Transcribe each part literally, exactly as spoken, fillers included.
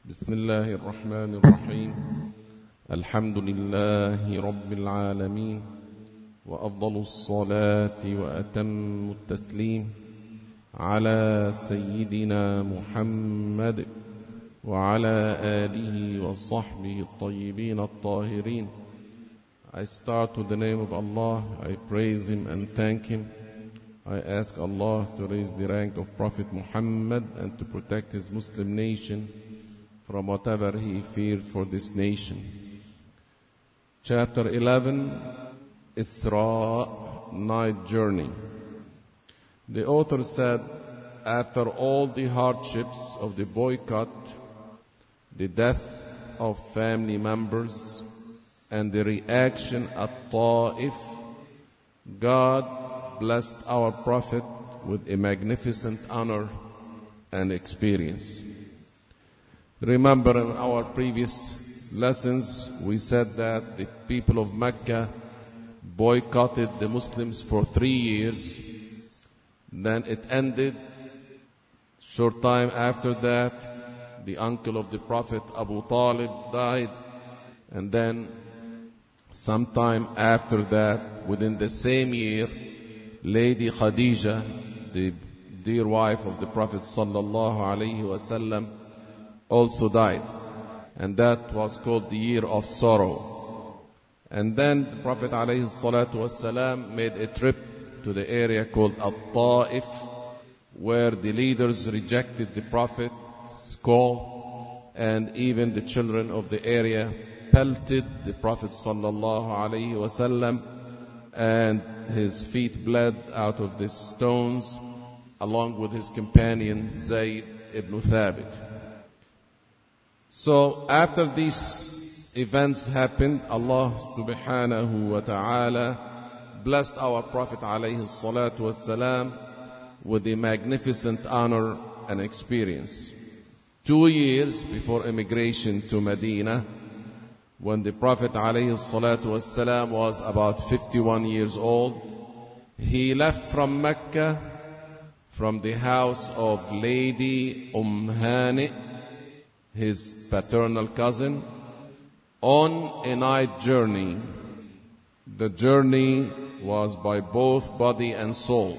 بسم الله الرحمن الرحيم. الحمد لله رب العالمين، وأفضل الصلاة وأتم التسليم على سيدنا محمد وعلى آله وصحبه الطيبين الطاهرين. I start with the name of Allah. I praise Him and thank Him. I ask Allah to raise the rank of Prophet Muhammad and to protect his Muslim nation from whatever he feared for this nation. Chapter eleven, Isra, Night Journey. The author said, after all the hardships of the boycott, the death of family members, and the reaction at Ta'if, God blessed our Prophet with a magnificent honor and experience. Remember, in our previous lessons, we said that the people of Mecca boycotted the Muslims for three years. Then it ended. Short time after that, the uncle of the Prophet, Abu Talib, died. And then, sometime after that, within the same year, Lady Khadija, the dear wife of the Prophet sallallahu alaihi wasallam, also died, and that was called the year of sorrow. And then the Prophet alayhi salatu wasalam made a trip to the area called At-Ta'if, where the leaders rejected the Prophet's call, and even the children of the area pelted the Prophet sallallahu alayhi wasallam, and his feet bled out of the stones, along with his companion Zayd ibn Thabit. So after these events happened, Allah subhanahu wa ta'ala blessed our Prophet alayhi salatu wassalam with a magnificent honor and experience. Two years before immigration to Medina, when the Prophet alayhi salatu wassalam was about fifty-one years old, he left from Mecca, from the house of Lady Umm Hani, his paternal cousin, on a night journey. The journey was by both body and soul,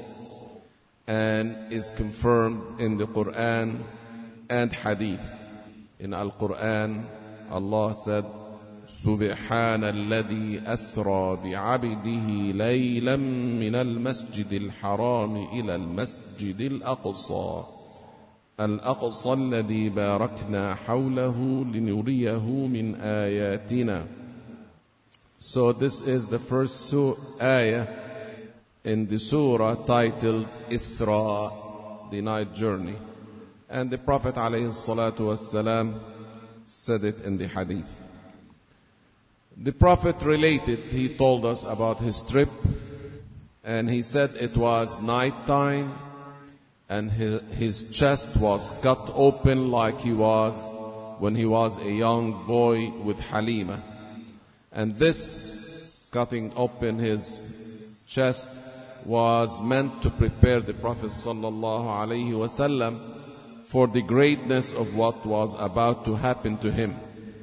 and is confirmed in the Quran and Hadith. In Al-Quran, Allah said, سبحان الذي أسرى بعبده ليلا من المسجد الحرام إلى المسجد الأقصى الأقصى الذي باركنا حوله لنريه من آياتنا. So this is the first su- ayah in the surah titled Isra, the night journey. And the Prophet alayhi salatu wassalam said it in the hadith. The Prophet related, he told us about his trip, and he said it was night time, and his, his chest was cut open like he was when he was a young boy with Halima. And this cutting open his chest was meant to prepare the Prophet sallallahu alaihi wasallam for the greatness of what was about to happen to him.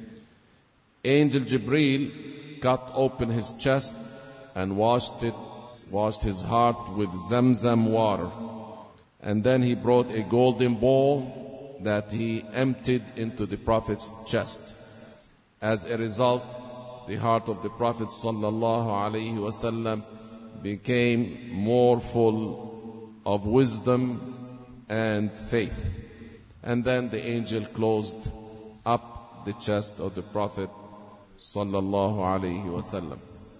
Angel Jibreel cut open his chest and washed it, washed his heart with Zamzam water. And then he brought a golden bowl that he emptied into the Prophet's chest. As a result, the heart of the Prophet sallallahu alaihi wasallam became more full of wisdom and faith. And then the angel closed up the chest of the Prophet sallallahu alaihi wasallam.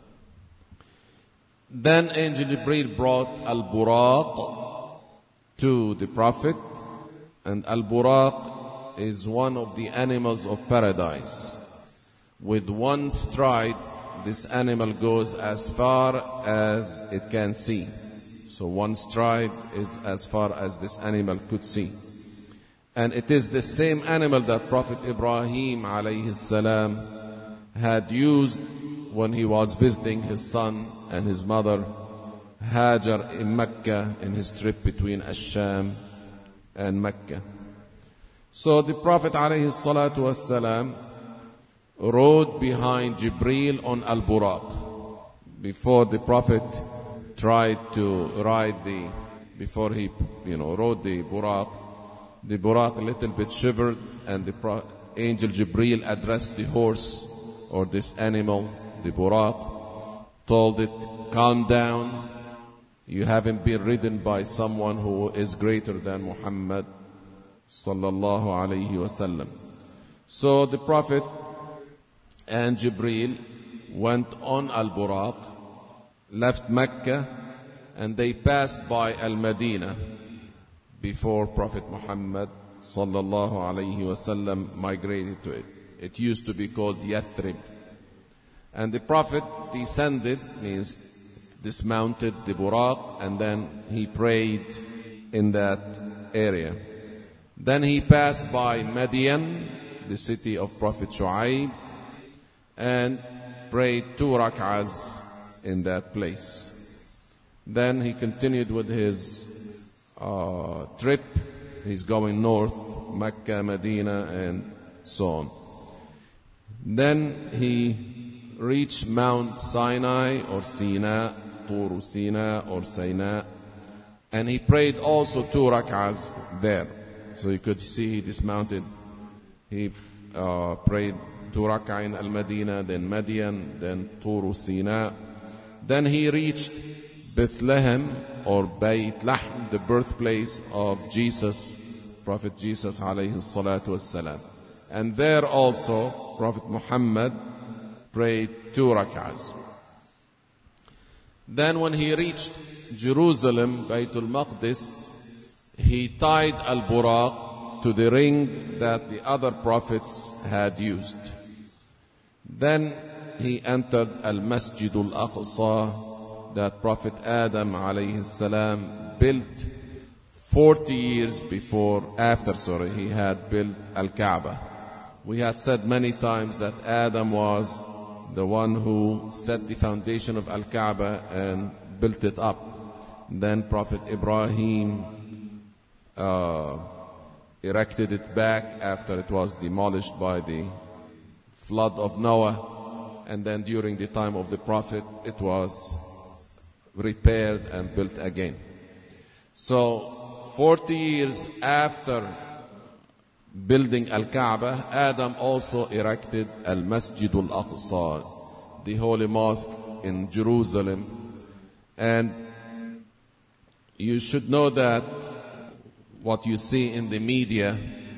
Then Angel Jibreel brought Al-Buraq to the Prophet, and Al-Buraq is one of the animals of paradise. With one stride, this animal goes as far as it can see. So one stride is as far as this animal could see. And it is the same animal that Prophet Ibrahim alayhi salam had used when he was visiting his son and his mother Hajar in Mecca in his trip between Ash-Sham and Mecca. So the Prophet alayhi salatu wassalam rode behind Jibreel on Al-Buraq. Before the Prophet tried to ride the, before he, you know, rode the Buraq, the Buraq a little bit shivered, and the Pro- angel Jibreel addressed the horse or this animal, the Buraq, told it, calm down, you haven't been ridden by someone who is greater than Muhammad sallallahu alayhi wasallam. So the Prophet and Jibreel went on Al-Buraq, left Mecca, and they passed by Al-Madinah before Prophet Muhammad sallallahu alayhi wasallam migrated to it. It used to be called Yathrib. And the Prophet descended, means dismounted the Buraq, and then he prayed in that area. Then he passed by Madian, the city of Prophet Shu'aib, and prayed two rak'ahs in that place. Then he continued with his uh, trip. He's going north, Mecca, Medina, and so on. Then he reached Mount Sinai or Sina, Tur Sina or Sina, and he prayed also two rak'ahs there. So you could see he dismounted. He uh, prayed two rak'ah in Al-Madinah, then Madian, then Tur Sina. Then he reached Bethlehem or Beit Lahm, the birthplace of Jesus, Prophet Jesus alayhi salatu wassalam. And there also Prophet Muhammad prayed two rak'ahs. Then when he reached Jerusalem, Baytul Maqdis, he tied Al-Buraq to the ring that the other prophets had used. Then he entered Al-Masjid Al-Aqsa that Prophet Adam alayhi salam built forty years before, after, sorry, he had built Al-Kaaba. We had said many times that Adam was the one who set the foundation of Al-Kaaba and built it up. Then Prophet Ibrahim uh, erected it back after it was demolished by the flood of Noah. And then during the time of the Prophet, it was repaired and built again. So, forty years after building Al-Kaaba, Adam also erected Al-Masjid Al-Aqsa, the Holy Mosque in Jerusalem. And you should know that what you see in the media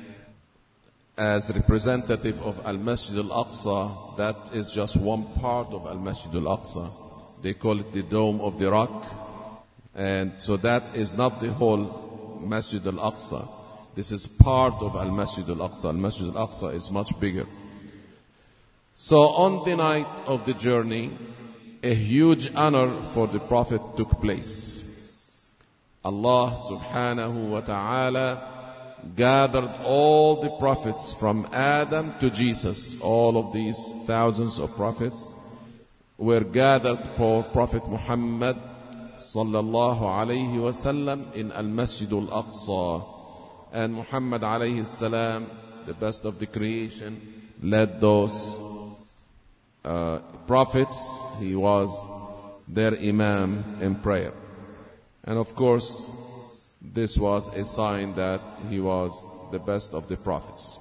as representative of Al-Masjid Al-Aqsa, that is just one part of Al-Masjid Al-Aqsa. They call it the Dome of the Rock. And so that is not the whole Masjid Al-Aqsa. This is part of Al-Masjid Al-Aqsa. Al-Masjid Al-Aqsa is much bigger. So on the night of the journey, a huge honor for the Prophet took place. Allah subhanahu wa ta'ala gathered all the prophets from Adam to Jesus. All of these thousands of prophets were gathered for Prophet Muhammad sallallahu alayhi wa sallam in Al-Masjid Al-Aqsa. And Muhammad alayhi salam, the best of the creation, led those uh, prophets. He was their imam in prayer. And of course, this was a sign that he was the best of the prophets.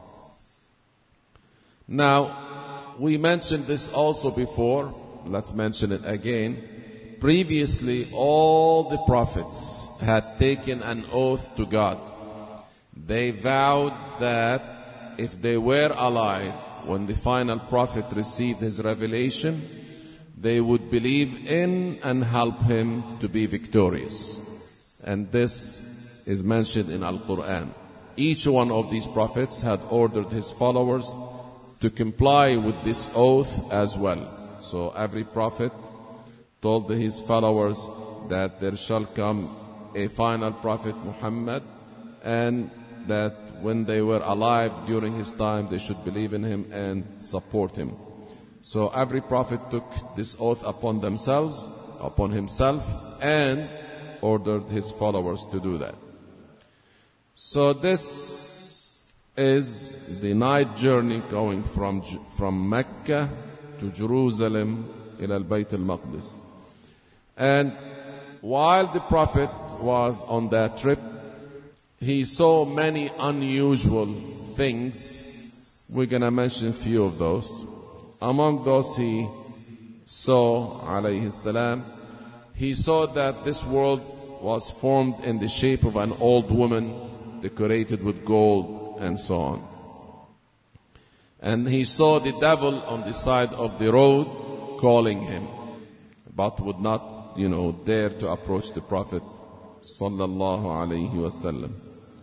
Now, we mentioned this also before. Let's mention it again. Previously, all the prophets had taken an oath to God. They vowed that if they were alive when the final prophet received his revelation, they would believe in and help him to be victorious. And this is mentioned in Al-Quran. Each one of these prophets had ordered his followers to comply with this oath as well. So every prophet told his followers that there shall come a final prophet, Muhammad, and that when they were alive during his time, they should believe in him and support him. So every prophet took this oath upon themselves, upon himself, and ordered his followers to do that. So this is the night journey going from, from Mecca to Jerusalem ila al-Bayt al-Maqdis. And while the Prophet was on that trip, he saw many unusual things. We're going to mention a few of those. Among those he saw, alayhi salam, he saw that this world was formed in the shape of an old woman decorated with gold and so on. And he saw the devil on the side of the road calling him, but would not, you know, dare to approach the Prophet sallallahu alayhi wasallam.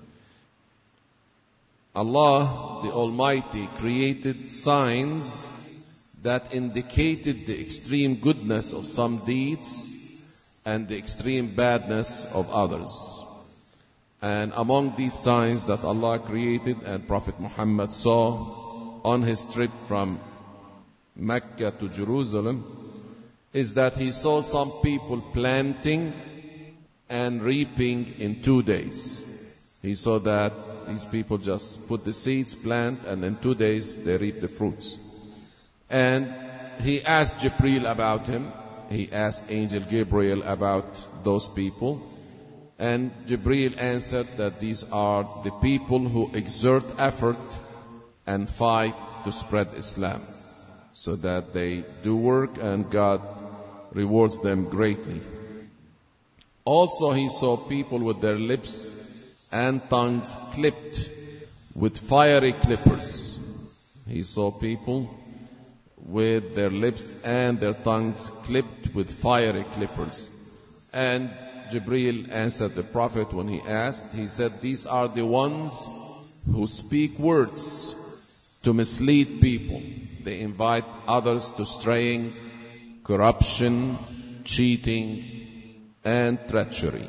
Allah, the Almighty, created signs that indicated the extreme goodness of some deeds and the extreme badness of others. And among these signs that Allah created and Prophet Muhammad saw on his trip from Mecca to Jerusalem is that he saw some people planting and reaping in two days. He saw that these people just put the seeds, plant, and in two days they reap the fruits. And he asked Jibreel about him. He asked Angel Gabriel about those people. And Jibreel answered that these are the people who exert effort and fight to spread Islam, so that they do work and God rewards them greatly. Also he saw people with their lips and tongues clipped with fiery clippers. He saw people with their lips and their tongues clipped with fiery clippers. And Jibreel answered the Prophet when he asked. He said, these are the ones who speak words to mislead people. They invite others to straying, corruption, cheating, and treachery.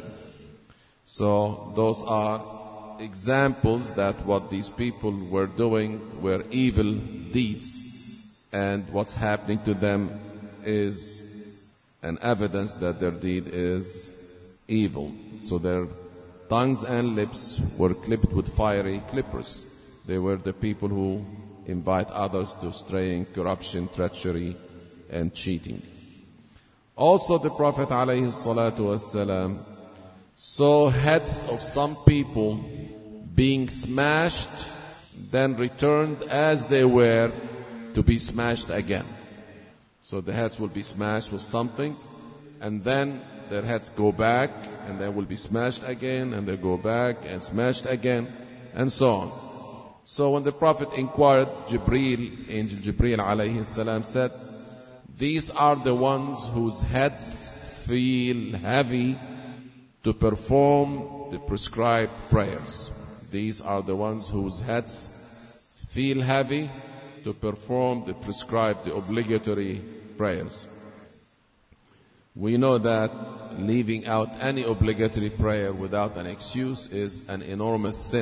So those are examples that what these people were doing were evil deeds, and what's happening to them is an evidence that their deed is evil. So their tongues and lips were clipped with fiery clippers. They were the people who invite others to straying, corruption, treachery, and cheating. Also the Prophet alayhi salatu wasalam saw heads of some people being smashed, then returned as they were to be smashed again. So the heads will be smashed with something, and then their heads go back, and they will be smashed again, and they go back and smashed again, and so on. So when the Prophet inquired, Jibreel, Angel Jibreel alayhi salam said, these are the ones whose heads feel heavy to perform the prescribed prayers. These are the ones whose heads feel heavy to perform the prescribed, the obligatory prayers. We know that leaving out any obligatory prayer without an excuse is an enormous sin.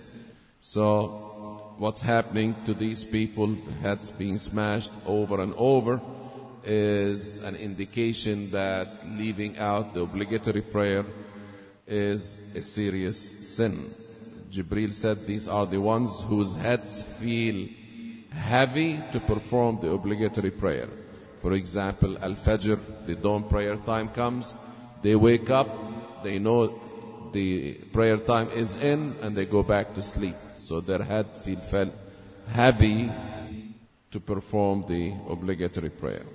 So what's happening to these people, heads being smashed over and over, is an indication that leaving out the obligatory prayer is a serious sin. Jibreel said these are the ones whose heads feel heavy to perform the obligatory prayer. For example, Al-Fajr, the dawn prayer time comes, they wake up, they know the prayer time is in, and they go back to sleep. So their head feel felt heavy to perform the obligatory prayer.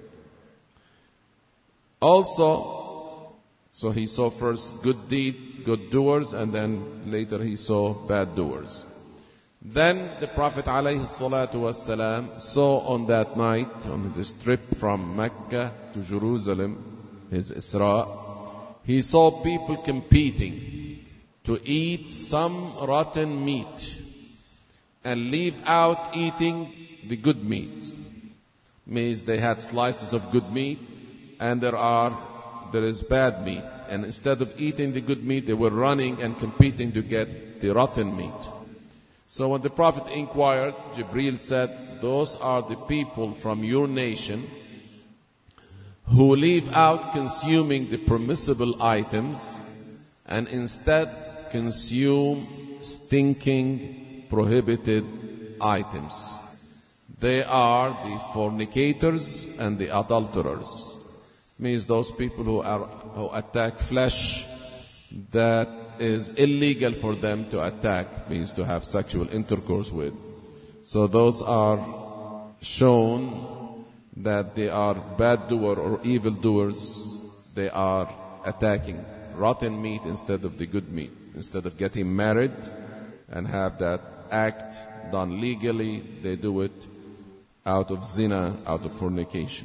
Also, so he saw first good deed, good doers, and then later he saw bad doers. Then the Prophet ﷺ saw on that night, on his trip from Mecca to Jerusalem, his Isra, he saw people competing to eat some rotten meat and leave out eating the good meat. Means they had slices of good meat, and there are there is bad meat. And instead of eating the good meat, they were running and competing to get the rotten meat. So when the Prophet inquired, Jibreel said, those are the people from your nation who leave out consuming the permissible items and instead consume stinking, prohibited items. They are the fornicators and the adulterers. Means those people who are who attack flesh that is illegal for them to attack, means to have sexual intercourse with. So those are shown that they are bad doer or evil doers. They are attacking rotten meat instead of the good meat. Instead of getting married and have that act done legally, they do it out of zina, out of fornication.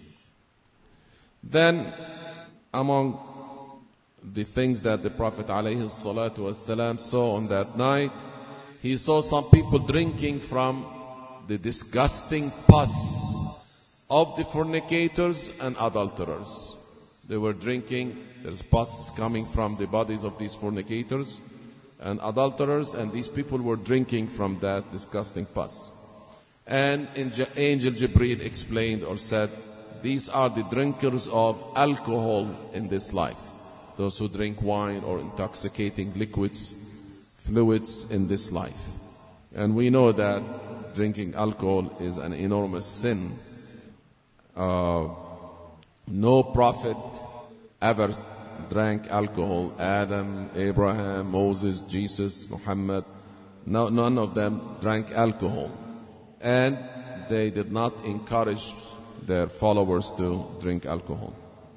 Then, among the things that the Prophet ﷺ saw on that night, he saw some people drinking from the disgusting pus of the fornicators and adulterers. They were drinking, there's pus coming from the bodies of these fornicators and adulterers, and these people were drinking from that disgusting pus. And Angel Jibreel explained or said, these are the drinkers of alcohol in this life. Those who drink wine or intoxicating liquids, fluids in this life. And we know that drinking alcohol is an enormous sin. Uh, no prophet ever drank alcohol. Adam, Abraham, Moses, Jesus, Muhammad, no, none of them drank alcohol. And they did not encourage their followers to drink alcohol.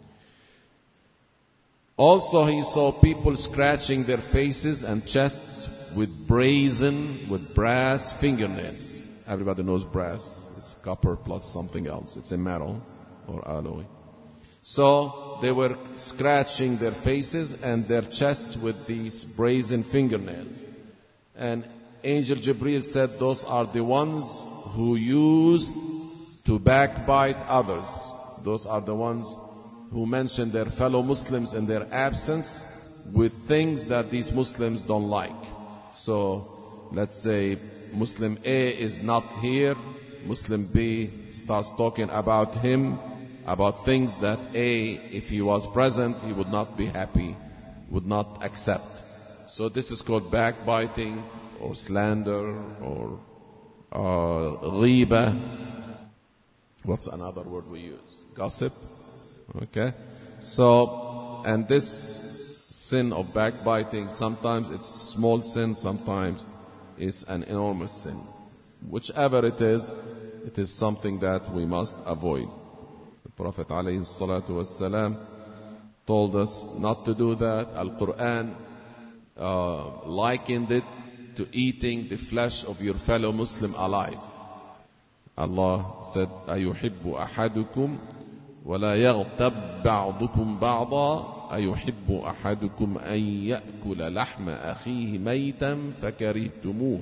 Also, he saw people scratching their faces and chests with brazen, with brass fingernails. Everybody knows brass. It's copper plus something else. It's a metal or alloy. So they were scratching their faces and their chests with these brazen fingernails. And Angel Jibreel said those are the ones who used to backbite others. Those are the ones who mention their fellow Muslims in their absence with things that these Muslims don't like. So let's say Muslim A is not here, Muslim B starts talking about him, about things that A, if he was present, he would not be happy, would not accept. So this is called backbiting or slander or uh, ghiba. What's another word we use? Gossip. Okay. So, and this sin of backbiting, sometimes it's small sin, sometimes it's an enormous sin. Whichever it is, it is something that we must avoid. The Prophet ﷺ told us not to do that. Al-Quran uh, likened it to eating the flesh of your fellow Muslim alive. Allah said, أَيُحِبُّ أَحَدُكُمْ وَلَا يَغْتَبْ بَعْضُكُمْ بَعْضًا أَيُحِبُّ أَحَدُكُمْ أَن يَأْكُلَ لَحْمَ أَخِيهِ مَيْتًا فَكَرِهْتُمُوهُ.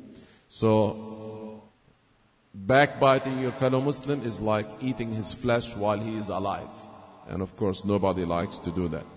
So, backbiting your fellow Muslim is like eating his flesh while he is alive. And of course, nobody likes to do that.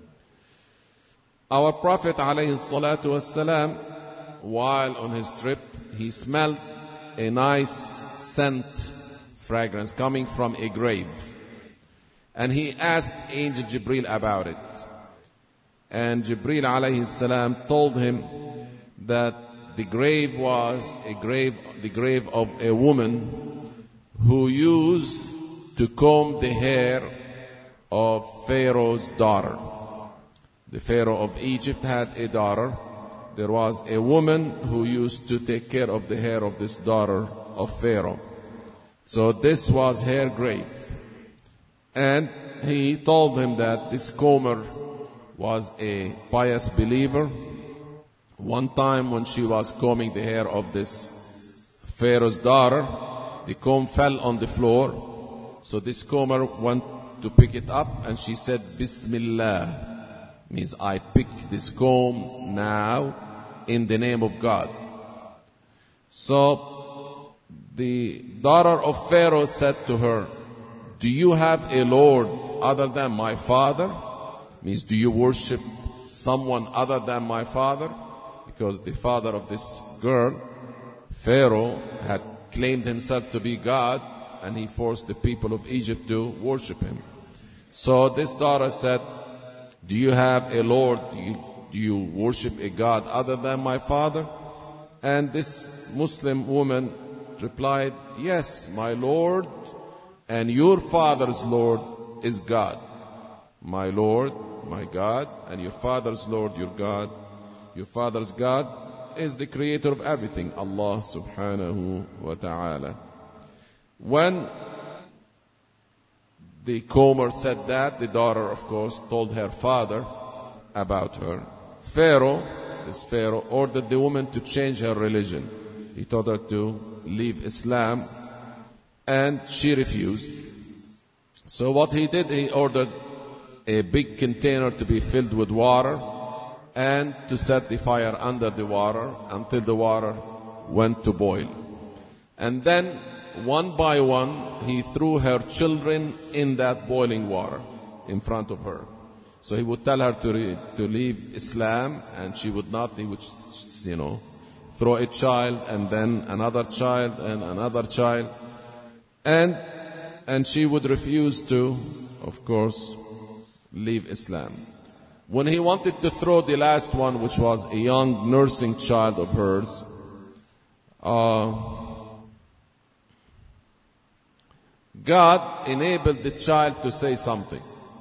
Our Prophet ﷺ, while on his trip, he smelled a nice scent, fragrance coming from a grave. And he asked Angel Jibreel about it. And Jibreel alayhi salam told him that the grave was a grave, the grave of a woman who used to comb the hair of Pharaoh's daughter. The Pharaoh of Egypt had a daughter. There was a woman who used to take care of the hair of this daughter of Pharaoh. So this was her grave. And he told him that this comber was a pious believer. One time when she was combing the hair of this Pharaoh's daughter, the comb fell on the floor. So this comber went to pick it up and she said, Bismillah. Means I pick this comb now in the name of God. So the daughter of Pharaoh said to her, do you have a Lord other than my father? Means do you worship someone other than my father? Because the father of this girl, Pharaoh, had claimed himself to be God, and he forced the people of Egypt to worship him. So this daughter said, do you have a Lord? Do you, do you worship a God other than my father? And this Muslim woman replied, yes, my Lord and your father's Lord is God. My Lord, my God, and your father's Lord, your God. Your father's God is the creator of everything, Allah subhanahu wa ta'ala. When the comer said that, the daughter, of course, told her father about her. Pharaoh, this Pharaoh, ordered the woman to change her religion. He told her to leave Islam, and she refused. So what he did, he ordered a big container to be filled with water and to set the fire under the water until the water went to boil. And then, one by one, he threw her children in that boiling water in front of her. So he would tell her to re- to leave Islam, and she would not. He would, you know, throw a child, and then another child, and another child, and and she would refuse to, of course, leave Islam. When he wanted to throw the last one, which was a young nursing child of hers, uh, God enabled the child to say something.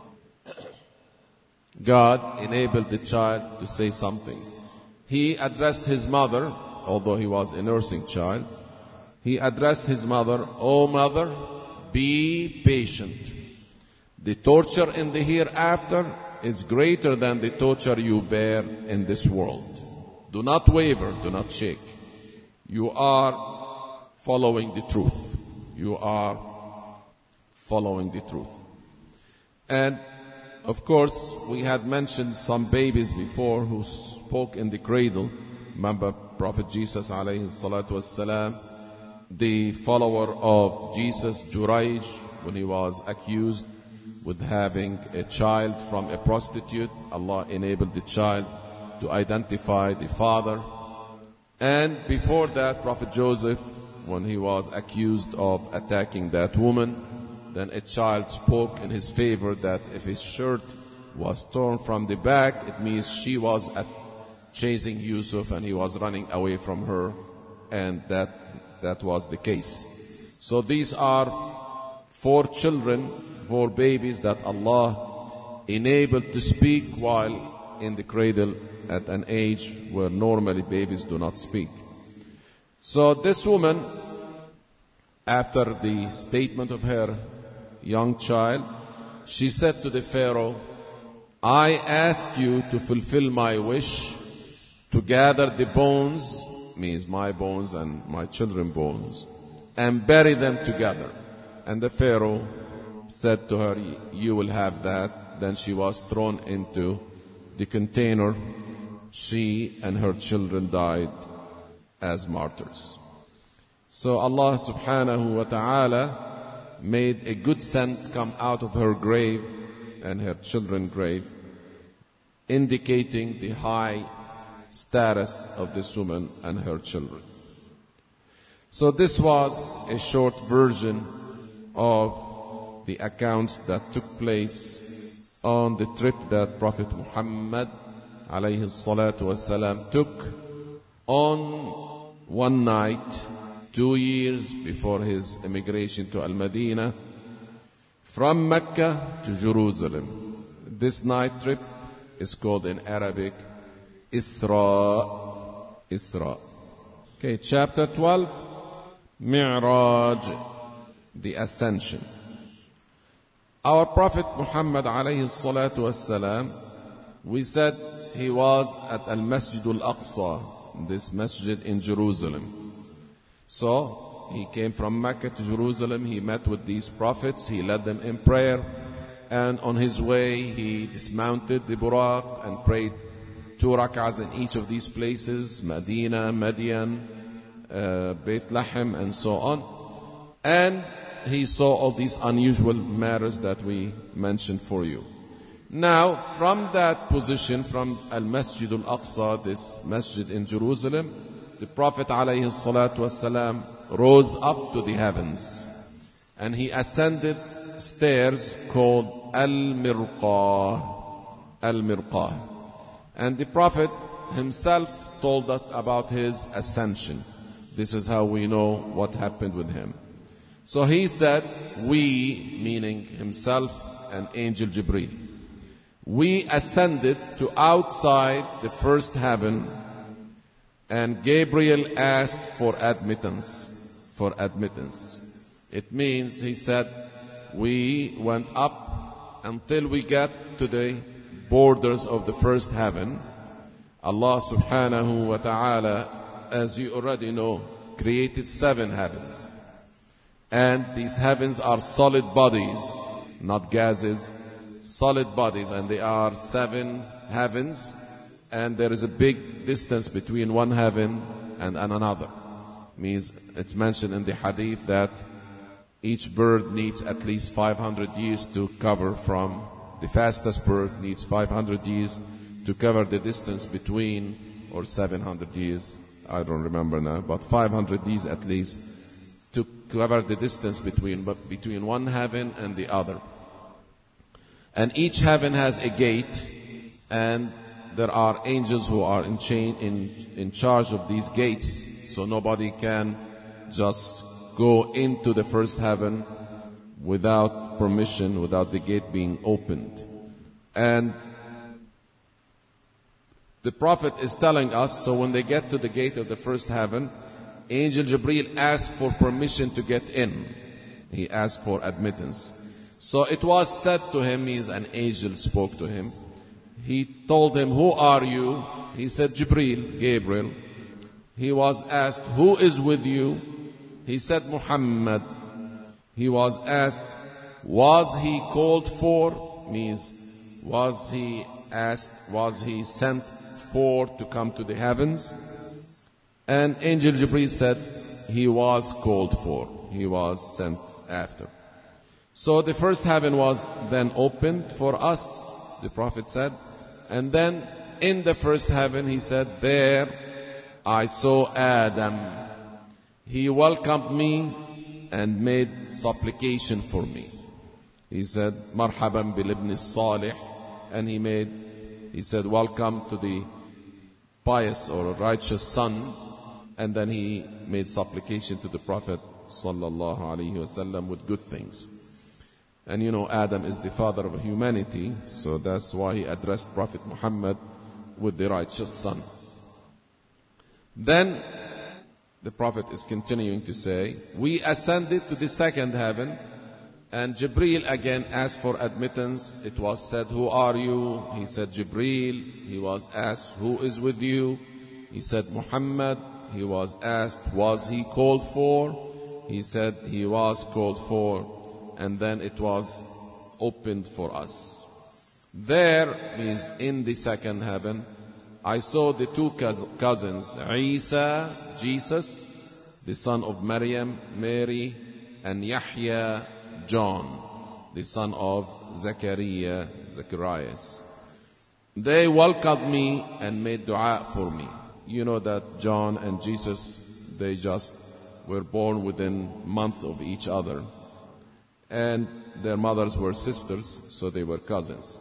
God enabled the child to say something. He addressed his mother, although he was a nursing child. He addressed his mother, "Oh mother, be patient. The torture in the hereafter is greater than the torture you bear in this world. Do not waver, do not shake. You are following the truth. You are following the truth." And of course, we had mentioned some babies before who spoke in the cradle. Remember Prophet Jesus alayhi salatu wassalam, the follower of Jesus, Jurayj, when he was accused with having a child from a prostitute, Allah enabled the child to identify the father. And before that, Prophet Joseph, when he was accused of attacking that woman, then a child spoke in his favor that if his shirt was torn from the back, it means she was at chasing Yusuf and he was running away from her, and that that was the case. So these are four children, four babies that Allah enabled to speak while in the cradle at an age where normally babies do not speak. So this woman, after the statement of her young child, she said to the Pharaoh, "I ask you to fulfill my wish to gather the bones," means my bones and my children's bones, "and bury them together." And the Pharaoh said to her, "You will have that." Then she was thrown into the container. She and her children died as martyrs. So Allah subhanahu wa ta'ala made a good scent come out of her grave and her children's grave, indicating the high status of this woman and her children. So this was a short version of the accounts that took place on the trip that Prophet Muhammad alayhi salatu wasalam took on one night two years before his immigration to Al-Madinah from Mecca to Jerusalem. This night trip is called in Arabic Isra. Isra. Okay, chapter twelve, Mi'raj, the Ascension. Our Prophet Muhammad alayhi salatu wassalam, we said he was at Al-Masjid Al-Aqsa, this masjid in Jerusalem. So he came from Mecca to Jerusalem, he met with these prophets, he led them in prayer, and on his way he dismounted the Buraq and prayed two rak'ahs in each of these places, Medina, Madian, uh, Beit Lahem, and so on. And he saw all these unusual matters that we mentioned for you. Now, from that position, from Al-Masjid Al-Aqsa, this masjid in Jerusalem, the Prophet alayhi salatu wasalam rose up to the heavens and he ascended stairs called Al-Mirqah. Al-Mirqah. And the Prophet himself told us about his ascension. This is how we know what happened with him. So he said, we, meaning himself and Angel Jibreel, we ascended to outside the first heaven, and Gabriel asked for admittance, for admittance. It means, he said, we went up until we got to the borders of the first heaven. Allah subhanahu wa ta'ala, as you already know, created seven heavens. And these heavens are solid bodies, not gases, solid bodies, and they are seven heavens, and there is a big distance between one heaven and, and another. Means it's mentioned in the hadith that each bird needs at least five hundred years to cover from, the fastest bird needs five hundred years to cover the distance between, or seven hundred years, I don't remember now, but five hundred years at least, to cover the distance between, but between one heaven and the other. And each heaven has a gate, and there are angels who are in, chain, in, in charge of these gates, so nobody can just go into the first heaven without permission, without the gate being opened. And the Prophet is telling us, so when they get to the gate of the first heaven, Angel Jibreel asked for permission to get in. He asked for admittance. So it was said to him, means an angel spoke to him. He told him, who are you? He said, Jibreel, Gabriel. He was asked, who is with you? He said, Muhammad. He was asked, was he called for? Means, was he asked, was he sent for to come to the heavens? And Angel Jibreel said, he was called for. He was sent after. So the first heaven was then opened for us, the Prophet said. And then in the first heaven, he said, there I saw Adam. He welcomed me and made supplication for me. He said, Marhaban bil ibn salih. And he made, he said, welcome to the pious or righteous son. And then he made supplication to the Prophet sallallahu alaihi wasallam with good things. And you know, Adam is the father of humanity, so that's why he addressed Prophet Muhammad with the righteous son. Then the Prophet is continuing to say, we ascended to the second heaven, and Jibreel again asked for admittance. It was said, who are you? He said, Jibreel. He was asked, who is with you? He said, Muhammad. He was asked, was he called for? He said, he was called for. And then it was opened for us. There means in the second heaven, I saw the two cousins, Isa, Jesus, the son of Maryam, Mary, and Yahya, John, the son of Zechariah, Zacharias. They welcomed me and made dua for me. You know that John and Jesus, they just were born within a month of each other. And their mothers were sisters, so they were cousins.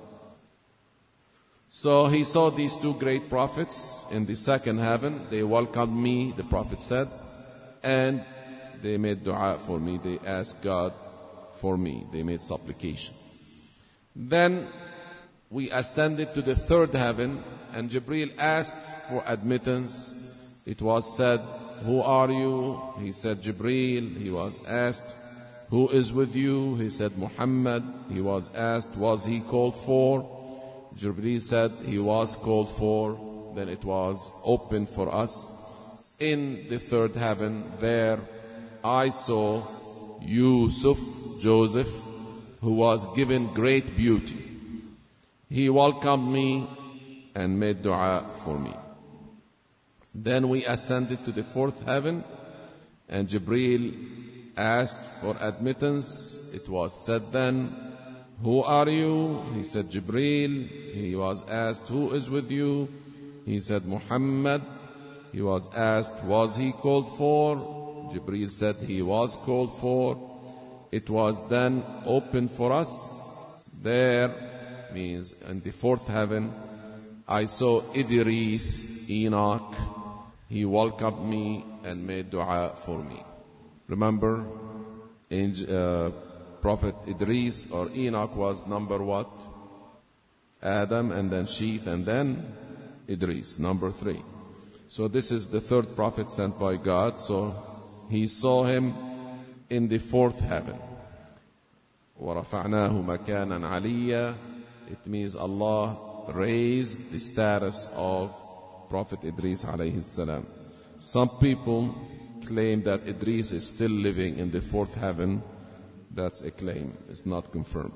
So he saw these two great prophets in the second heaven. They welcomed me, the Prophet said, and they made dua for me. They asked God for me. They made supplication. Then we ascended to the third heaven, and Jibreel asked for admittance. It was said, who are you? He said, Jibreel. He was asked, who is with you? He said, Muhammad. He was asked, was he called for? Jibreel said, he was called for. Then it was opened for us. In the third heaven, there I saw Yusuf, Joseph, who was given great beauty. He welcomed me and made dua for me. Then we ascended to the fourth heaven, and Jibreel asked for admittance. It was said then, who are you? He said, Jibreel. He was asked, who is with you? He said, Muhammad. He was asked, was he called for? Jibreel said, he was called for. It was then opened for us. There means in the fourth heaven, I saw Idris, Enoch. He welcomed me and made dua for me. Remember, uh, Prophet Idris or Enoch was number what? Adam, and then Sheeth, and then Idris, number three. So this is the third prophet sent by God. So he saw him in the fourth heaven. وَرَفَعْنَاهُ مَكَانًا عَلِيًّا. It means Allah raised the status of Prophet Idris alayhi salam. Some people claim that Idris is still living in the fourth heaven. That's a claim. It's not confirmed.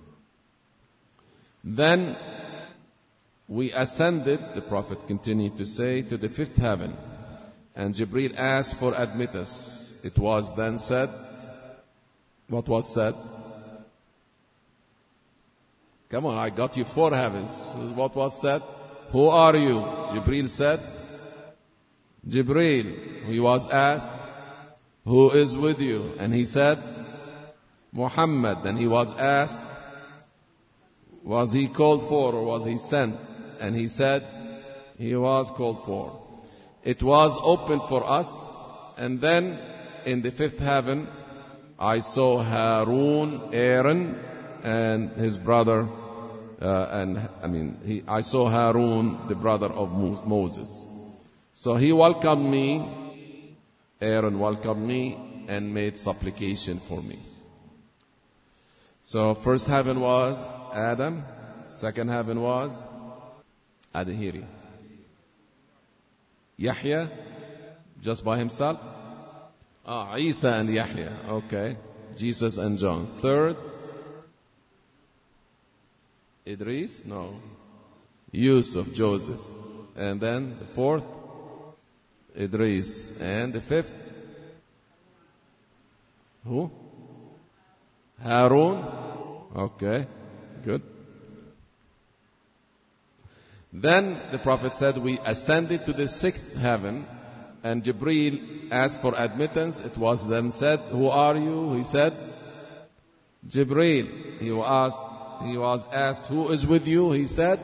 Then we ascended, the Prophet continued to say, to the fifth heaven. And Jibreel asked for admittance. It was then said, what was said? Come on, I got you four heavens. What was said? Who are you? Jibreel said, Jibreel. He was asked, who is with you? And he said, Muhammad. Then he was asked, was he called for or was he sent? And he said, he was called for. It was opened for us. And then in the fifth heaven, I saw Harun, Aaron, and his brother, uh, and I mean, he, I saw Harun, the brother of Moses. So he welcomed me, Aaron welcomed me, and made supplication for me. So first heaven was Adam, second heaven was, I didn't hear you. Yahya, just by himself? Ah, Isa and Yahya, okay. Jesus and John. Third, Idris? No. Yusuf, Joseph. And then the fourth, Idris. And the fifth, who? Harun. Okay, good. Then the Prophet said, we ascended to the sixth heaven, and Jibreel asked for admittance. It was then said, who are you? He said, Jibreel. He was asked, he was asked, who is with you? He said,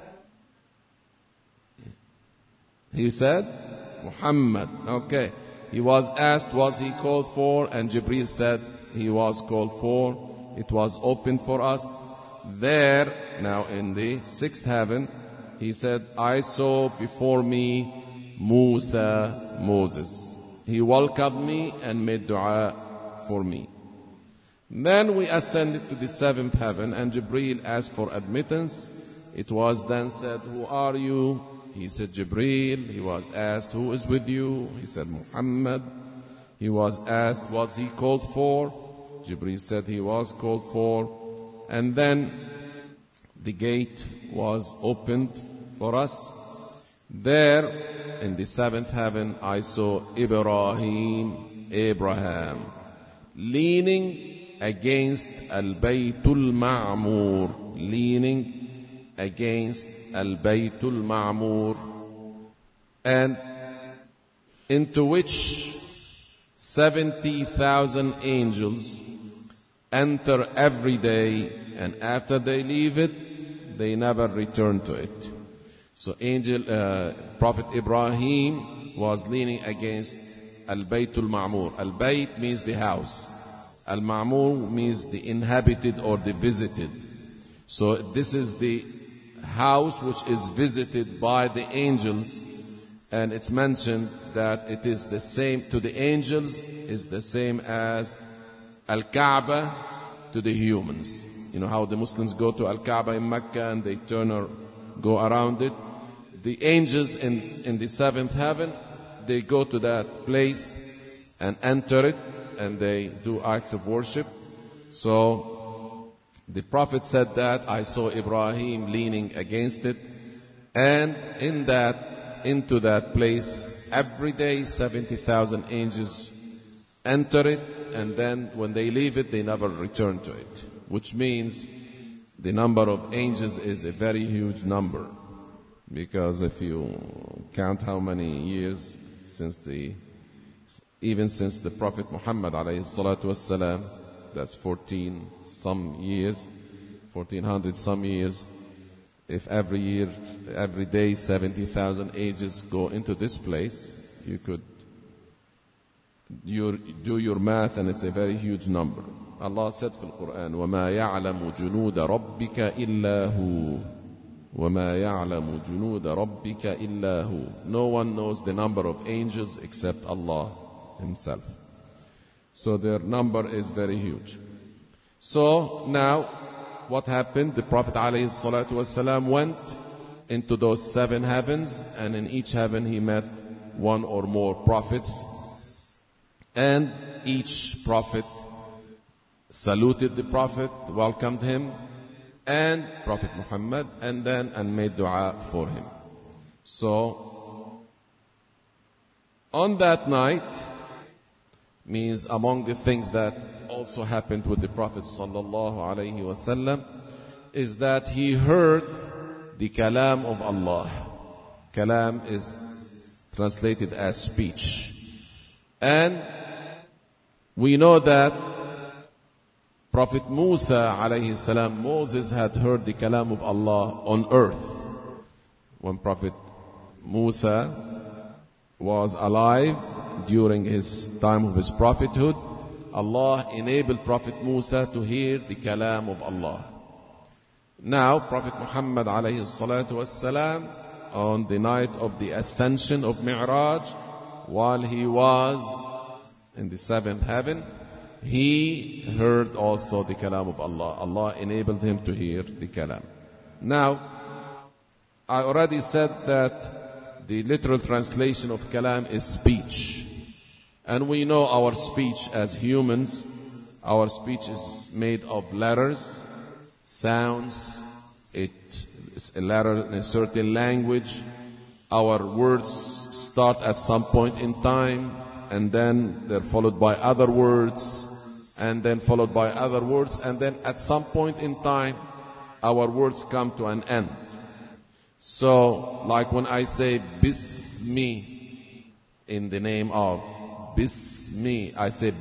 he said, Muhammad. Okay. He was asked, was he called for? And Jibreel said, he was called for. It was opened for us. There, now in the sixth heaven, he said, I saw before me Musa, Moses. He welcomed me and made dua for me. Then we ascended to the seventh heaven, and Jibreel asked for admittance. It was then said, who are you? He said, Jibreel. He was asked, who is with you? He said, Muhammad. He was asked, was he called for? Jibreel said he was called for. And then the gate was opened for us. There in the seventh heaven, I saw Ibrahim, Abraham, leaning against Al-Baytul Ma'mur, leaning against Al-Baytul Ma'mur, and into which seventy thousand angels enter every day, and after they leave it, they never return to it. So angel, uh, Prophet Ibrahim was leaning against Al-Baytul Ma'mur. Al-Bayt means the house. Al-Ma'mur means the inhabited or the visited. So this is the house which is visited by the angels, and it's mentioned that it is the same to the angels, is the same as Al-Kaaba to the humans. You know how the Muslims go to Al-Kaaba in Mecca and they turn or go around it? The angels in, in the seventh heaven, they go to that place and enter it, and they do acts of worship. So the Prophet said that I saw Ibrahim leaning against it, and in that, into that place, every day seventy thousand angels enter it, and then when they leave it, they never return to it. Which means the number of angels is a very huge number. Because if you count how many years since the, even since the Prophet Muhammad alayhi salatu wassalam, that's fourteen some years, fourteen hundred some years, if every year, every day, seventy thousand angels go into this place, you could you do your math, and it's a very huge number. Allah said in the Quran, وَمَا يَعْلَمُ جُنُودَ رَبِّكَ إِلَّا هُوَ وَمَا يَعْلَمُ جُنُودَ رَبِّكَ إِلَّا هُوَ. No one knows the number of angels except Allah Himself. So their number is very huge. So now, what happened? The Prophet ﷺ went into those seven heavens, and in each heaven he met one or more prophets, and each prophet saluted the Prophet, welcomed him, and Prophet Muhammad, and then and made dua for him. So, on that night, means among the things that also happened with the Prophet sallallahu alaihi wasallam is that he heard the kalam of Allah. Kalam is translated as speech. And we know that Prophet Musa alayhi salam, Moses had heard the kalam of Allah on earth. When Prophet Musa was alive during his time of his prophethood, Allah enabled Prophet Musa to hear the kalam of Allah. Now, Prophet Muhammad alayhi salatu wassalam, on the night of the ascension of Mi'raj, while he was in the seventh heaven, he heard also the kalam of Allah. Allah enabled him to hear the kalam. Now, I already said that the literal translation of kalam is speech. And we know our speech as humans, our speech is made of letters, sounds, it is a letter in a certain language. Our words start at some point in time, and then they're followed by other words, and then followed by other words, and then at some point in time, our words come to an end. So, like when I say Bismi in the name of, Bismi, I say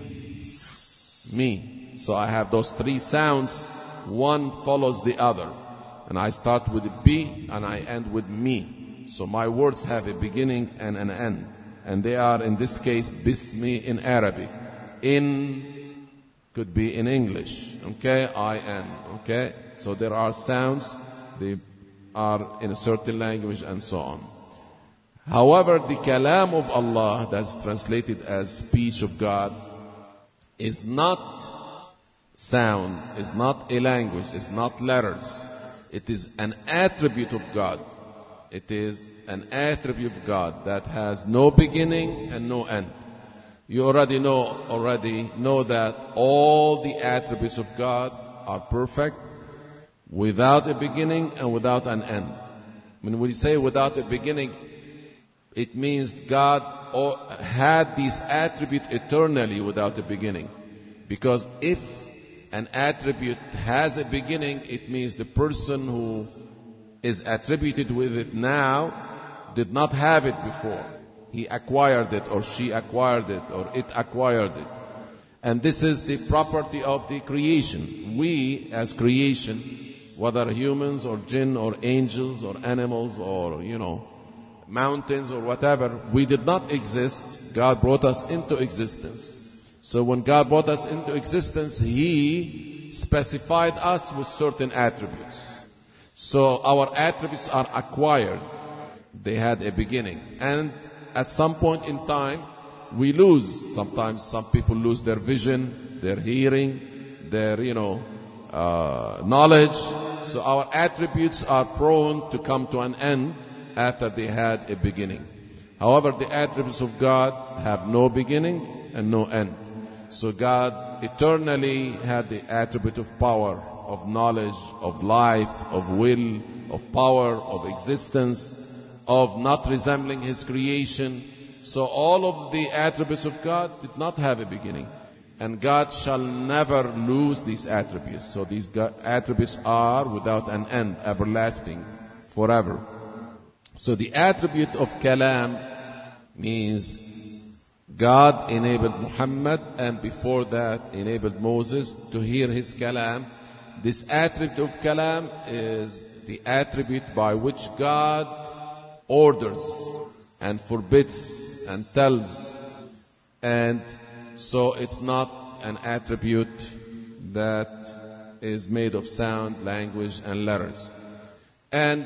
Bi-S-Mi. So I have those three sounds, one follows the other. And I start with B and I end with me. So my words have a beginning and an end. And they are, in this case, Bismi in Arabic. In could be in English. Okay, I N. Okay, so there are sounds, they are in a certain language and so on. However, the kalam of Allah, that's translated as speech of God, is not sound, is not a language, is not letters. It is an attribute of God. It is an attribute of God that has no beginning and no end. You already know, already know that all the attributes of God are perfect, without a beginning and without an end. When we say without a beginning, it means God had these attributes eternally without a beginning. Because if an attribute has a beginning, it means the person who is attributed with it now did not have it before. He acquired it, or she acquired it, or it acquired it. And this is the property of the creation. We, as creation, whether humans or jinn or angels or animals or, you know, mountains or whatever, we did not exist. God brought us into existence. So when God brought us into existence, He specified us with certain attributes. So our attributes are acquired. They had a beginning. And at some point in time, we lose. Sometimes some people lose their vision, their hearing, their, you know, uh, knowledge. So our attributes are prone to come to an end after they had a beginning. However, the attributes of God have no beginning and no end. So God eternally had the attribute of power, of knowledge, of life, of will, of power, of existence, of not resembling His creation. So all of the attributes of God did not have a beginning. And God shall never lose these attributes. So these attributes are without an end, everlasting, forever. So the attribute of kalam means God enabled Muhammad, and before that enabled Moses to hear his kalam. This attribute of kalam is the attribute by which God orders and forbids and tells. And so it's not an attribute that is made of sound, language, and letters. And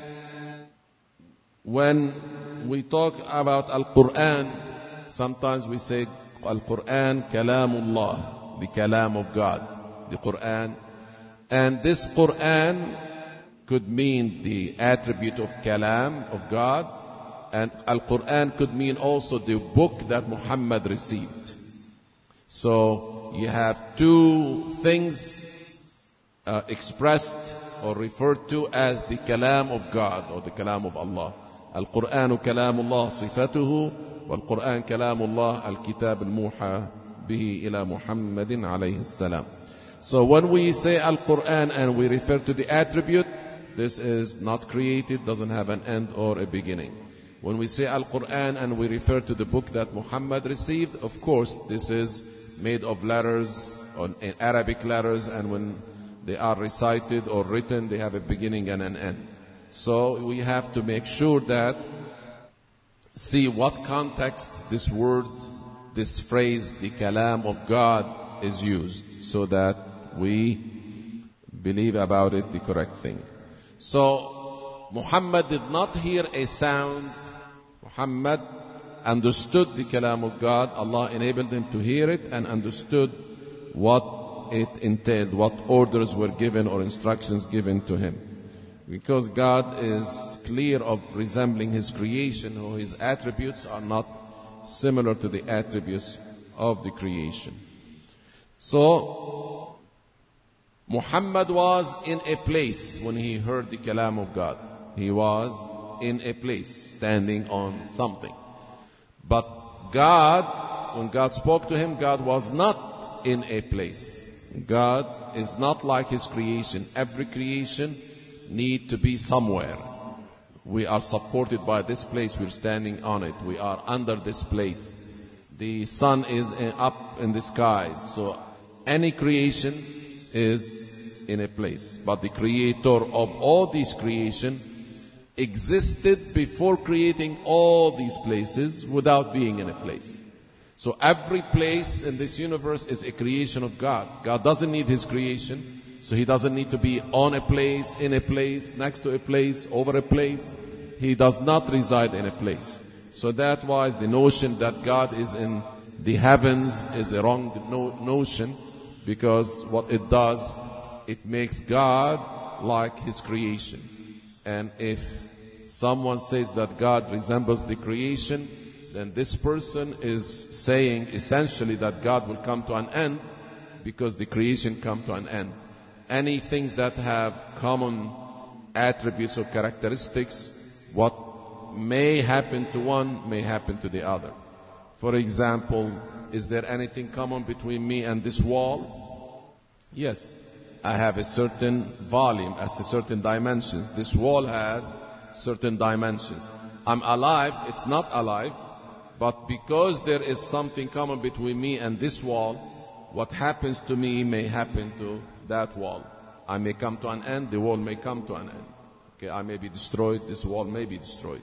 when we talk about Al-Quran, sometimes we say Al-Quran Kalamullah, the Kalam of God, the Quran. And this Quran could mean the attribute of Kalam, of God, and Al-Quran could mean also the book that Muhammad received. So you have two things uh, expressed or referred to as the Kalam of God or the Kalam of Allah. Al-Quran Kalamullah sifatuhu, wal-Quran Kalamullah al-Kitab al-Muha bihi ila Muhammadin alayhi salam. So when we say Al-Quran and we refer to the attribute, this is not created, doesn't have an end or a beginning. When we say Al-Quran and we refer to the book that Muhammad received, of course, this is made of letters, or in Arabic letters, and when they are recited or written, they have a beginning and an end. So we have to make sure that, see what context this word, this phrase, the Kalam of God, is used, so that we believe about it the correct thing. So Muhammad did not hear a sound. Muhammad understood the Kalam of God. Allah enabled him to hear it and understood what it entailed, what orders were given or instructions given to him. Because God is clear of resembling His creation, or His attributes are not similar to the attributes of the creation. So Muhammad was in a place when he heard the Kalam of God. He was in a place, standing on something. But God, when God spoke to him, God was not in a place. God is not like His creation. Every creation need to be somewhere. We are supported by this place, we're standing on it. We are under this place. The sun is up in the sky. So any creation is in a place. But the creator of all these creation existed before creating all these places without being in a place. So every place in this universe is a creation of God. God doesn't need His creation, so He doesn't need to be on a place, in a place, next to a place, over a place. He does not reside in a place. So that's why the notion that God is in the heavens is a wrong no- notion, because what it does, it makes God like His creation. And if someone says that God resembles the creation, then this person is saying essentially that God will come to an end, because the creation come to an end. Any things that have common attributes or characteristics, what may happen to one may happen to the other. For example, is there anything common between me and this wall? Yes. I have a certain volume, as a certain dimensions. This wall has certain dimensions. I'm alive, it's not alive, but because there is something common between me and this wall, what happens to me may happen to that wall. I may come to an end, the wall may come to an end. Okay, I may be destroyed, this wall may be destroyed.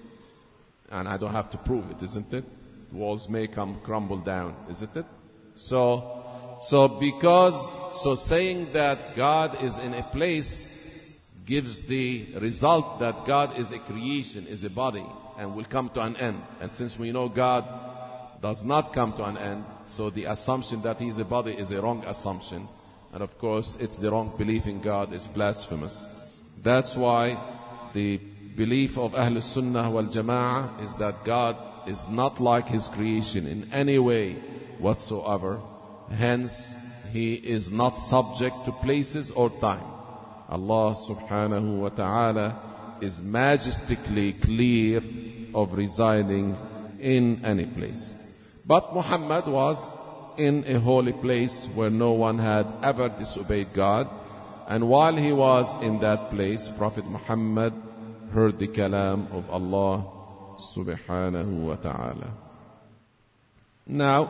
And I don't have to prove it, isn't it? The walls may come crumble down, isn't it? So, so because, so saying that God is in a place gives the result that God is a creation, is a body, and will come to an end. And since we know God does not come to an end, so the assumption that He is a body is a wrong assumption. And of course, it's the wrong belief in God is blasphemous. That's why the belief of Ahlul Sunnah wal Jama'ah is that God is not like His creation in any way whatsoever. Hence, He is not subject to places or time. Allah subhanahu wa ta'ala is majestically clear of residing in any place. But Muhammad was in a holy place where no one had ever disobeyed God. And while he was in that place, Prophet Muhammad heard the kalam of Allah subhanahu wa ta'ala. Now,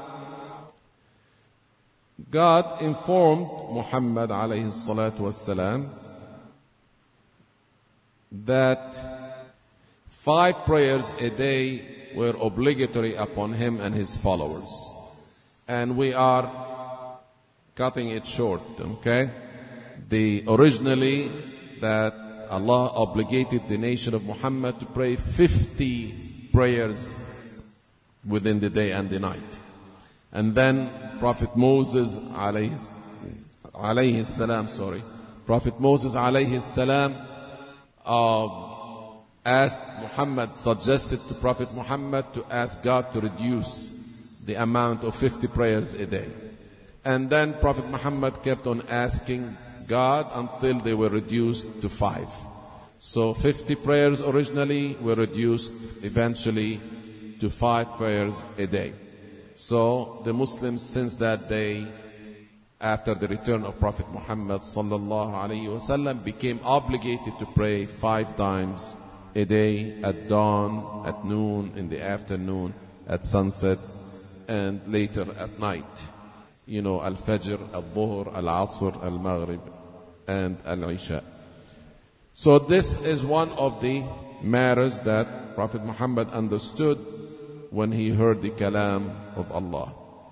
God informed Muhammad alayhi salatu wassalam that five prayers a day were obligatory upon him and his followers. And we are cutting it short, okay? The originally that Allah obligated the nation of Muhammad to pray fifty prayers within the day and the night. And then Prophet Moses alayhi, alayhi salam, sorry, Prophet Moses alayhi salam uh, asked Muhammad, suggested to Prophet Muhammad to ask God to reduce the amount of fifty prayers a day. And then Prophet Muhammad kept on asking God until they were reduced to five. So fifty prayers originally were reduced eventually to five prayers a day. So the Muslims since that day, after the return of Prophet Muhammad sallallahu alaihi wasallam, became obligated to pray five times a day, at dawn, at noon, in the afternoon, at sunset, and later at night. You know, Al-Fajr, Al-Dhuhr, Al-Asr, Al-Maghrib, and Al-Isha. So this is one of the matters that Prophet Muhammad understood when he heard the kalam of Allah.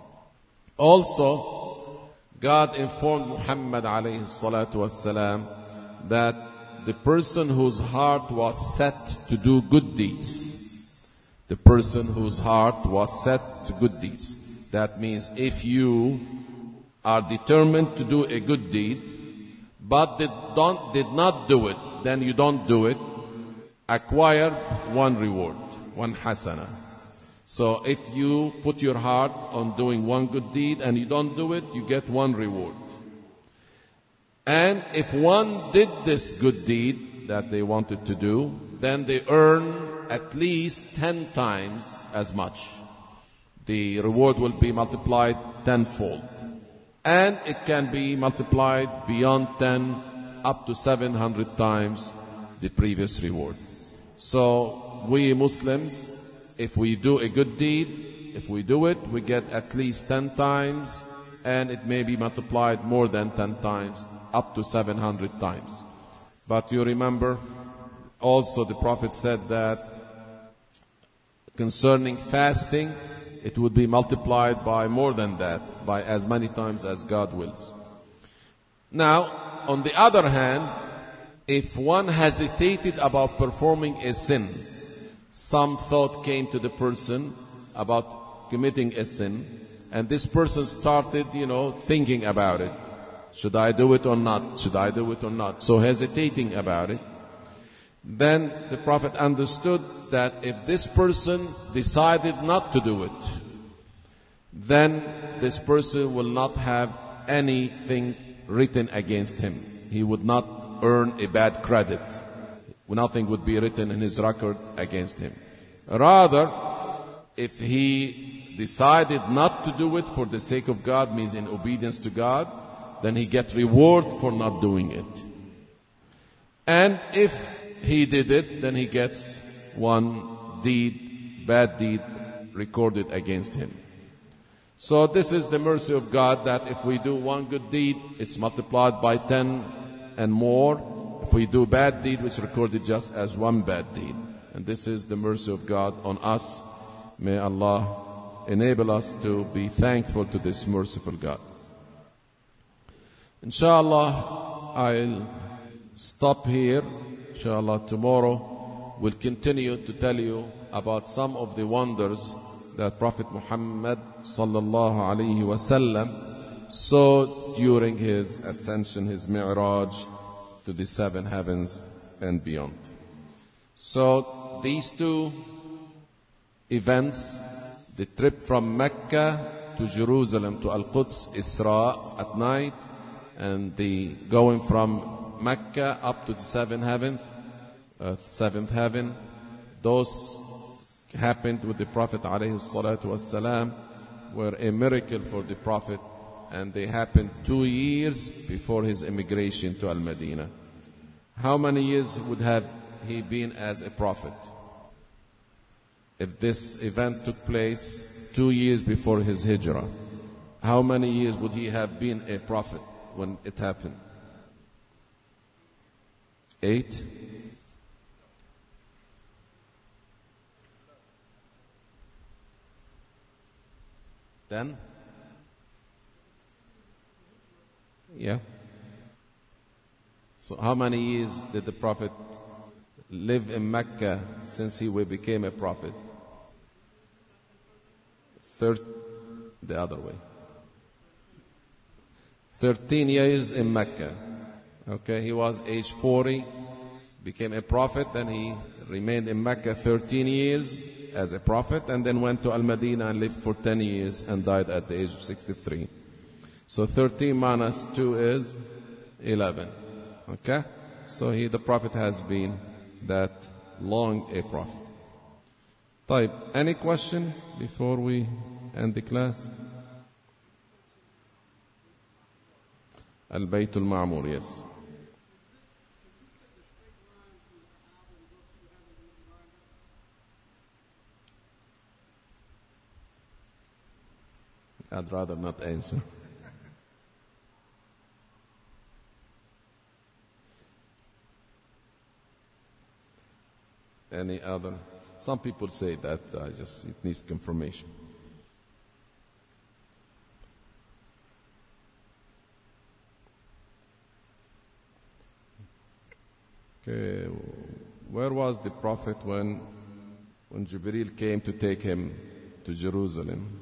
Also, God informed Muhammad alayhi salatu wassalam that the person whose heart was set to do good deeds, the person whose heart was set to good deeds, that means if you are determined to do a good deed, but did, don't, did not do it, then you don't do it, acquire one reward, one hasana. So if you put your heart on doing one good deed and you don't do it, you get one reward. And if one did this good deed that they wanted to do, then they earn at least ten times as much. The reward will be multiplied tenfold. And it can be multiplied beyond ten, up to seven hundred times the previous reward. So we Muslims, if we do a good deed, if we do it, we get at least ten times, and it may be multiplied more than ten times, up to seven hundred times. But you remember, also the Prophet said that concerning fasting, it would be multiplied by more than that, by as many times as God wills. Now, on the other hand, if one hesitated about performing a sin, some thought came to the person about committing a sin, and this person started, you know, thinking about it. Should I do it or not? Should I do it or not? So hesitating about it. Then the Prophet understood that if this person decided not to do it, then this person will not have anything written against him. He would not earn a bad credit. Nothing would be written in his record against him. Rather, if he decided not to do it for the sake of God, means in obedience to God, then he gets reward for not doing it. And if he did it, then he gets one deed, bad deed, recorded against him. So this is the mercy of God, that if we do one good deed, it's multiplied by ten and more. If we do bad deed, it's recorded just as one bad deed. And this is the mercy of God on us. May Allah enable us to be thankful to this merciful God. Inshallah, I'll stop here. Inshallah, tomorrow we'll continue to tell you about some of the wonders that Prophet Muhammad sallallahu alaihi wasallam saw during his ascension, his mi'raj to the seven heavens and beyond. So these two events, the trip from Mecca to Jerusalem to Al-Quds, Isra at night, and the going from Mecca up to the seventh heaven, uh, seventh heaven, those happened with the Prophet alayhi salatu wassalam, were a miracle for the Prophet, and they happened two years before his immigration to Al-Madinah. How many years would have he been as a prophet? If this event took place two years before his hijrah, how many years would he have been a prophet when it happened? Eight? Ten? Yeah. So how many years did the Prophet live in Mecca since he became a prophet? Third, the other way. Thirteen years in Mecca. Okay, he was age forty, became a prophet, then he remained in Mecca thirteen years as a prophet, and then went to Al-Madinah and lived for ten years and died at the age of sixty-three. So thirteen minus two is eleven. Okay? So he, the Prophet has been that long a prophet. طيب, any question before we end the class? Al-Bayt al-Ma'mur, yes. I'd rather not answer. Any other? Some people say that uh, just it needs confirmation. Okay, where was the Prophet when when Jibreel came to take him to Jerusalem?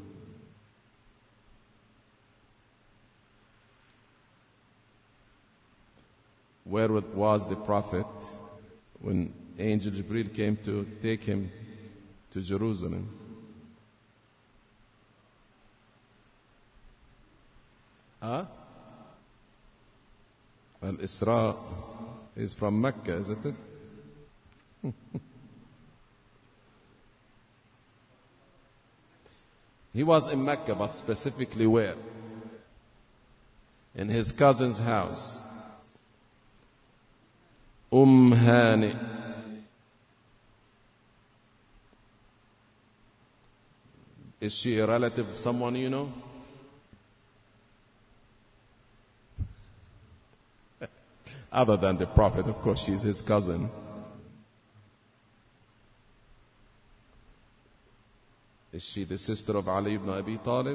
Where was the Prophet when Angel Jibreel came to take him to Jerusalem? Huh? Al-Isra is from Mecca, isn't it? He was in Mecca, but specifically where? In his cousin's house. Umm Hani. Is she a relative of someone you know? Other than the Prophet, of course, she's his cousin. Is she the sister of Ali ibn Abi Talib?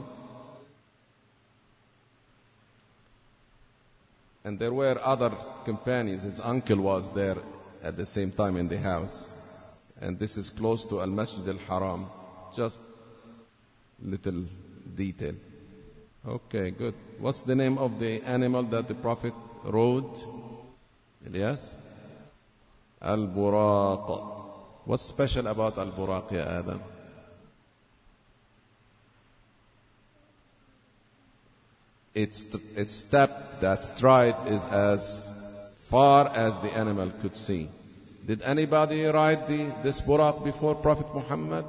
And there were other companions. His uncle was there at the same time in the house. And this is close to Al-Masjid Al-Haram. Just little detail. Okay, good. What's the name of the animal that the Prophet rode? Yes? Al-Buraq. What's special about Al-Buraq, ya Adam? Its, its step, that stride, is as far as the animal could see. Did anybody ride the, this Buraq before Prophet Muhammad?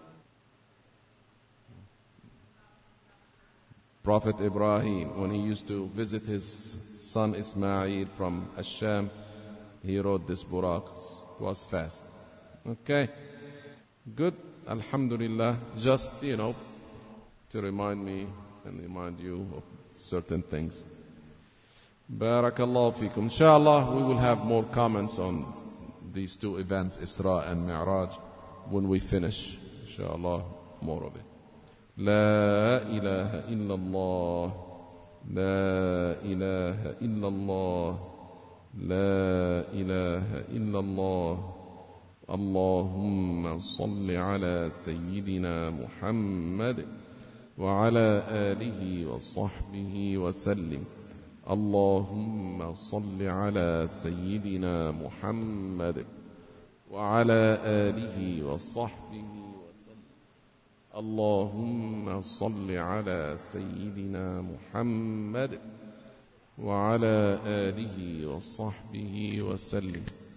Prophet Ibrahim, when he used to visit his son Ismail from Ash-Sham, he rode this Buraq. It was fast. Okay? Good. Alhamdulillah. Just, you know, to remind me and remind you of certain things. Barakallahu fikum. Inshallah, we will have more comments on these two events, Isra and Mi'raj, when we finish. Inshallah, more of it. La ilaha illallah. La ilaha illallah. La ilaha illallah. Allahumma salli ala Sayyidina Muhammad وعلى آله وصحبه وسلم. اللهم صل على سيدنا محمد وعلى آله وصحبه وسلم. اللهم صل على سيدنا محمد وعلى آله وصحبه وسلم.